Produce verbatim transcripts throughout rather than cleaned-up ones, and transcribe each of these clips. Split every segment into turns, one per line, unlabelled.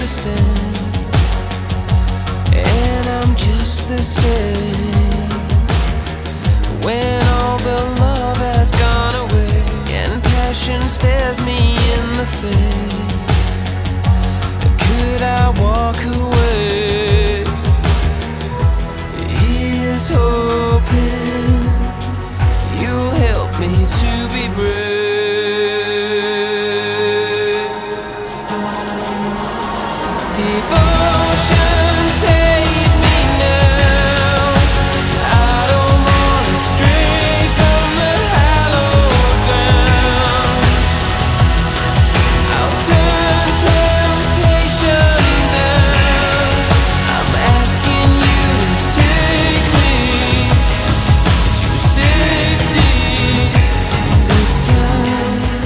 understand, and I'm just the same. When all the love has gone away and passion stares me in the face, could I walk away? Here's hoping you'll help me to be brave. Devotion, save me now. I don't wanna stray from the hallowed ground. I'll turn temptation down. I'm asking you to take me to safety this time.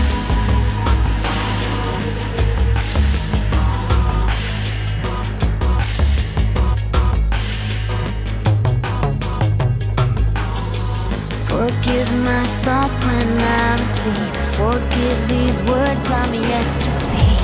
Forgive my thoughts when I'm asleep. Forgive these words I'm yet to speak.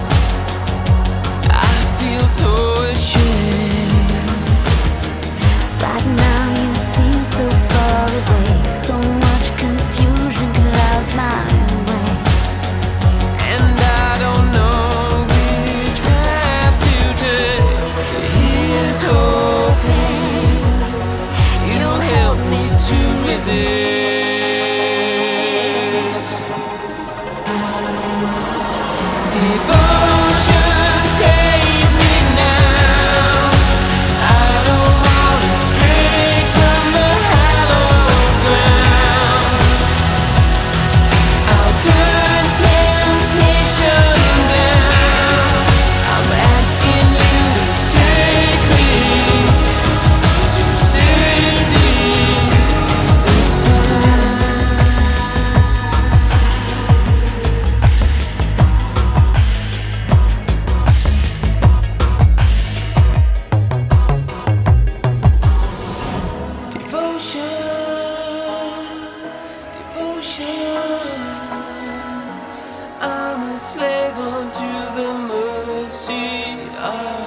I feel so ashamed.
Right now you seem so far away. So much confusion clouds my way.
And I don't know which path to take. Here's hoping you'll help me to resist. Devotion, save me now. I don't wanna stray from the hallowed ground. I'll turn temptation down. I'm asking you to take me to safety this time. Devotion, devotion. I'm a slave unto the mercy of